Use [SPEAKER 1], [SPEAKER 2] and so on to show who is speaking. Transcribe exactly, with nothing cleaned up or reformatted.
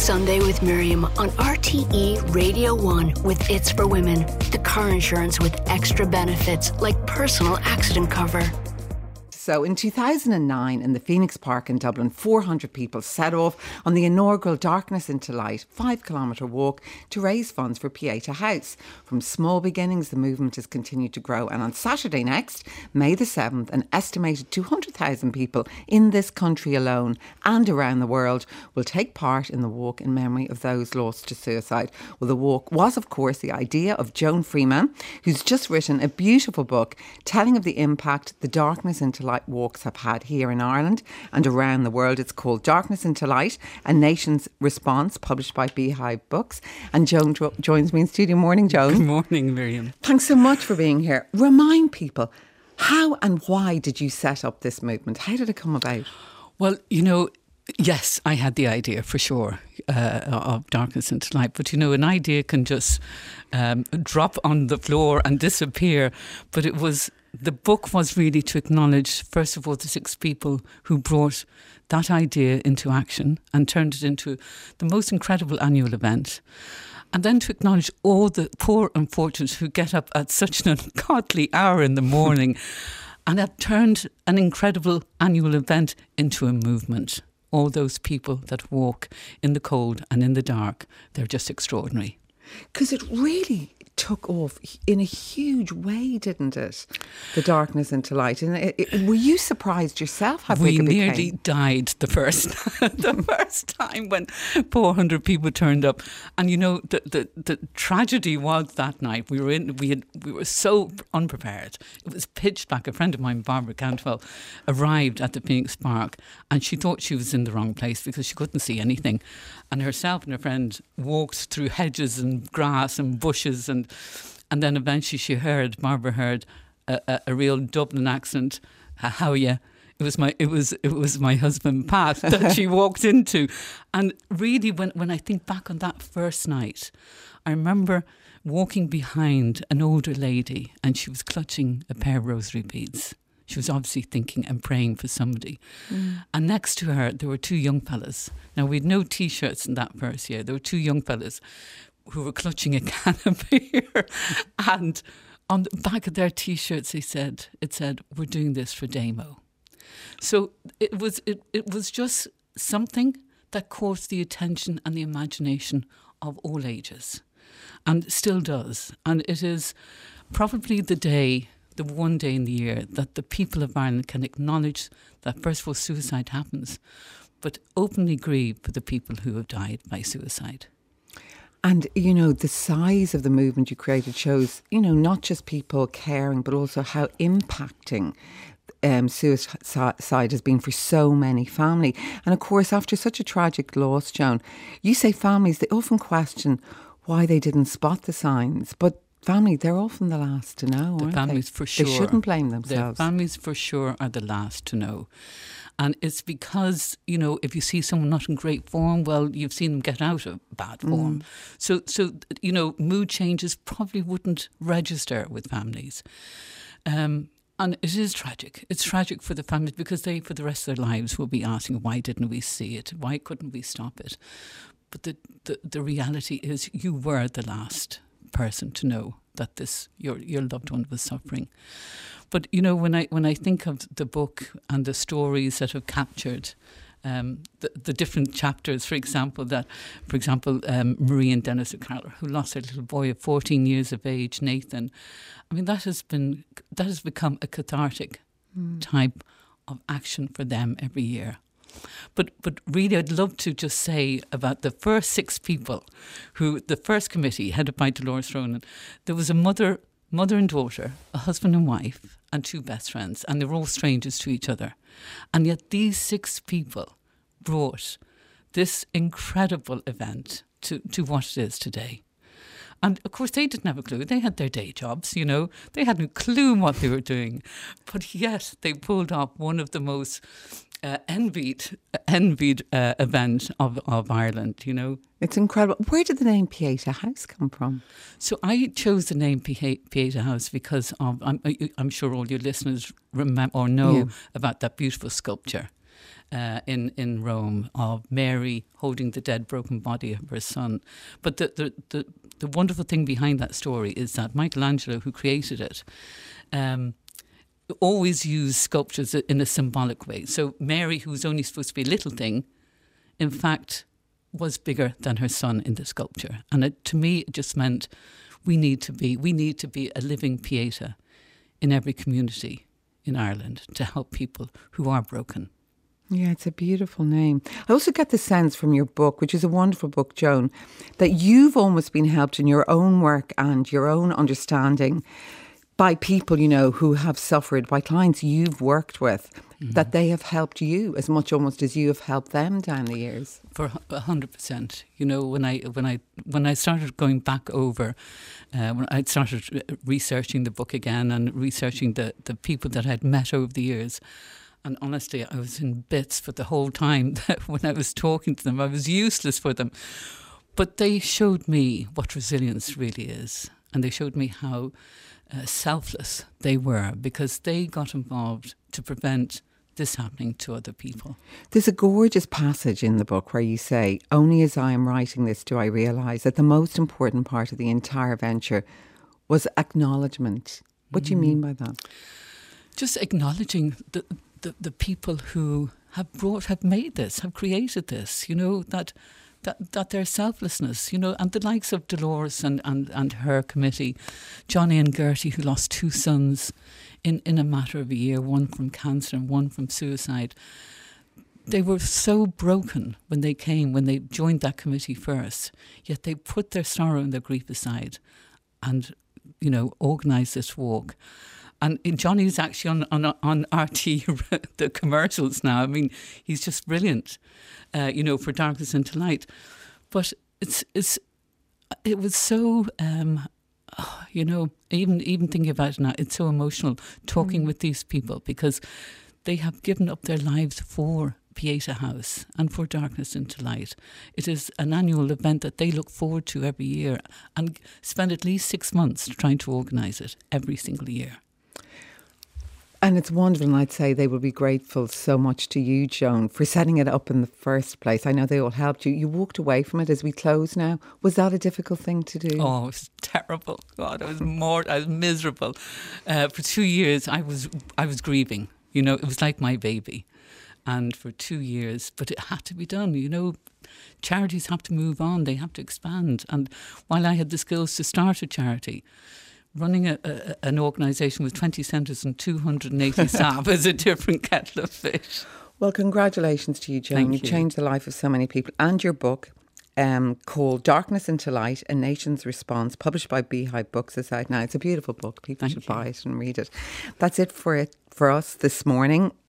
[SPEAKER 1] Sunday with Miriam on R T E Radio one with It's for Women, the car insurance with extra benefits like personal accident cover.
[SPEAKER 2] So in two thousand nine, in the Phoenix Park in Dublin, four hundred people set off on the inaugural Darkness into Light five kilometre walk to raise funds for Pieta House. From small beginnings, the movement has continued to grow. And on Saturday next, May the seventh, an estimated two hundred thousand people in this country alone and around the world will take part in the walk in memory of those lost to suicide. Well, the walk was, of course, the idea of Joan Freeman, who's just written a beautiful book telling of the impact the Darkness into Light walks have had here in Ireland and around the world. It's called Darkness into Light, A Nation's Response, published by Beehive Books. And Joan jo- joins me in studio. Morning, Joan.
[SPEAKER 3] Good morning, Miriam.
[SPEAKER 2] Thanks so much for being here. Remind people, how and why did you set up this movement? How did it come about?
[SPEAKER 3] Well, you know, yes, I had the idea for sure uh, of Darkness into Light. But, you know, an idea can just um, drop on the floor and disappear. But it was... The book was really to acknowledge, first of all, the six people who brought that idea into action and turned it into the most incredible annual event. And then to acknowledge all the poor unfortunates who get up at such an ungodly hour in the morning and have turned an incredible annual event into a movement. All those people that walk in the cold and in the dark, they're just extraordinary.
[SPEAKER 2] Because it really took off in a huge way, didn't it? The Darkness into Light. And it, it, were you surprised yourself how
[SPEAKER 3] we
[SPEAKER 2] big it became?
[SPEAKER 3] We nearly died the first the first time when four hundred people turned up. And you know, the, the the tragedy was that night we were in we had we were so unprepared. It was pitch black. A friend of mine, Barbara Cantwell, arrived at the Phoenix Park and she thought she was in the wrong place because she couldn't see anything. And herself and her friend walked through hedges and grass and bushes, and and then eventually she heard, Barbara heard a, a, a real Dublin accent. How are you? It was my it was it was my husband Pat that she walked into. And really, when when I think back on that first night, I remember walking behind an older lady, and she was clutching a pair of rosary beads. She was obviously thinking and praying for somebody. Mm. And next to her, there were two young fellas. Now, we had no T-shirts in that first year. There were two young fellas who were clutching a can of beer. And on the back of their T-shirts, they said, it said, "We're doing this for Damo." So it was, it, it was just something that caught the attention and the imagination of all ages. And still does. And it is probably the day... the one day in the year that the people of Ireland can acknowledge that, first of all, suicide happens, but openly grieve for the people who have died by suicide.
[SPEAKER 2] And, you know, the size of the movement you created shows, you know, not just people caring, but also how impacting um, suicide has been for so many families. And, of course, after such a tragic loss, Joan, you say families, they often question why they didn't spot the signs, but family, they're often the last to know,
[SPEAKER 3] the
[SPEAKER 2] aren't
[SPEAKER 3] families
[SPEAKER 2] they?
[SPEAKER 3] for sure.
[SPEAKER 2] They shouldn't blame themselves.
[SPEAKER 3] The families for sure are the last to know. And it's because, you know, if you see someone not in great form, well, you've seen them get out of bad form. Mm. So, so you know, mood changes probably wouldn't register with families. Um, and it is tragic. It's tragic for the families because they, for the rest of their lives, will be asking, why didn't we see it? Why couldn't we stop it? But the, the, the reality is you were the last person to know that this your your loved one was suffering. But you know, when I when I think of the book and the stories that have captured um, the, the different chapters, for example, that for example um, Marie and Dennis O'Connor, who lost their little boy of fourteen years of age, Nathan. I mean, that has been that has become a cathartic mm. type of action for them every year. But but really, I'd love to just say about the first six people who, the first committee headed by Dolores Ronan, there was a mother, mother and daughter, a husband and wife, and two best friends, and they were all strangers to each other. And yet these six people brought this incredible event to, to what it is today. And of course, they didn't have a clue. They had their day jobs, you know. They had no clue what they were doing. But yet they pulled off one of the most uh, envied envied uh, event of, of Ireland, you know.
[SPEAKER 2] It's incredible. Where did the name Pieta House come from?
[SPEAKER 3] So I chose the name Pieta House because of, I'm, I'm sure all your listeners remember or know yeah. about that beautiful sculpture. uh, in, in Rome of Mary holding the dead, broken body of her son. But the, the, the, the wonderful thing behind that story is that Michelangelo, who created it, um, always used sculptures in a symbolic way. So Mary, who was only supposed to be a little thing, in fact, was bigger than her son in the sculpture. And it, to me, it just meant we need to be we need to be a living Pieta in every community in Ireland to help people who are broken.
[SPEAKER 2] Yeah, it's a beautiful name. I also get the sense from your book, which is a wonderful book, Joan, that you've almost been helped in your own work and your own understanding by people, you know, who have suffered, by clients you've worked with, mm-hmm. that they have helped you as much almost as you have helped them down the years.
[SPEAKER 3] For a hundred percent. You know, when I when I when I started going back over, uh, when I started researching the book again and researching the the people that I'd met over the years. And honestly, I was in bits for the whole time that when I was talking to them, I was useless for them. But they showed me what resilience really is. And they showed me how uh, selfless they were, because they got involved to prevent this happening to other people.
[SPEAKER 2] There's a gorgeous passage in the book where you say, only as I am writing this do I realise that the most important part of the entire venture was acknowledgement. What do you mean by that?
[SPEAKER 3] Just acknowledging the, the, the people who have brought, have made this, have created this, you know, that that, that their selflessness, you know, and the likes of Dolores and, and, and her committee, Johnny and Gertie, who lost two sons in, in a matter of a year, one from cancer and one from suicide. They were so broken when they came, when they joined that committee first, yet they put their sorrow and their grief aside and, you know, organised this walk. And Johnny's actually on, on on R T, the commercials now. I mean, he's just brilliant, uh, you know, for Darkness into Light. But it's it's it was so, um, oh, you know, even even thinking about it now, it's so emotional talking mm. with these people, because they have given up their lives for Pieta House and for Darkness into Light. It is an annual event that they look forward to every year and spend at least six months trying to organise it every single year.
[SPEAKER 2] And it's wonderful, and I'd say they will be grateful so much to you, Joan, for setting it up in the first place. I know they all helped you. You walked away from it as we close now. Was that a difficult thing to do?
[SPEAKER 3] Oh, it was terrible. God, I was more, I was miserable. Uh, for two years, I was, I was grieving. You know, it was like my baby. And for two years, but it had to be done. You know, charities have to move on. They have to expand. And while I had the skills to start a charity, running a, a, an organisation with twenty centres and two hundred eighty staff is a different kettle of fish.
[SPEAKER 2] Well, congratulations to you, Joan.
[SPEAKER 3] Thank
[SPEAKER 2] You've
[SPEAKER 3] you.
[SPEAKER 2] changed the life of so many people. And your book, um, called Darkness into Light, A Nation's Response, published by Beehive Books, is out now. It's a beautiful book. People
[SPEAKER 3] Thank
[SPEAKER 2] should
[SPEAKER 3] you.
[SPEAKER 2] buy it and read it. That's it for it for us this morning.